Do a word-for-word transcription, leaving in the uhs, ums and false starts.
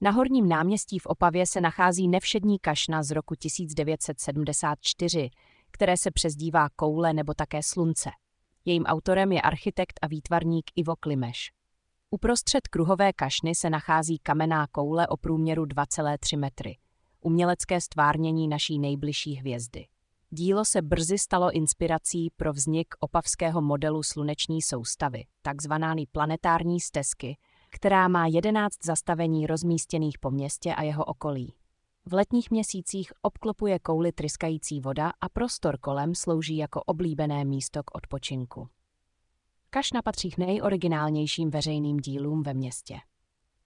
Na Horním náměstí v Opavě se nachází nevšední kašna z roku tisíc devět set sedmdesát čtyři, které se přezdívá Koule nebo také Slunce. Jejím autorem je architekt a výtvarník Ivo Klimeš. Uprostřed kruhové kašny se nachází kamenná koule o průměru dva celé tři metry. Umělecké stvárnění naší nejbližší hvězdy. Dílo se brzy stalo inspirací pro vznik opavského modelu sluneční soustavy, takzvané planetární stezky, která má jedenáct zastavení rozmístěných po městě a jeho okolí. V letních měsících obklopuje kouli tryskající voda a prostor kolem slouží jako oblíbené místo k odpočinku. Kašna patří k nejoriginálnějším veřejným dílům ve městě.